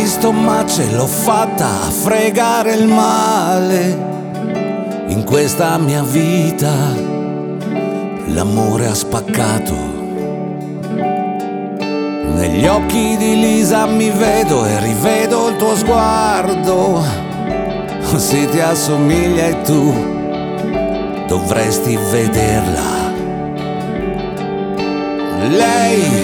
visto ma ce l'ho fatta a fregare il male. In questa mia vita l'amore ha spaccato. Negli occhi di Lisa mi vedo e rivedo il tuo sguardo. Se ti assomiglia e tu dovresti vederla. Lei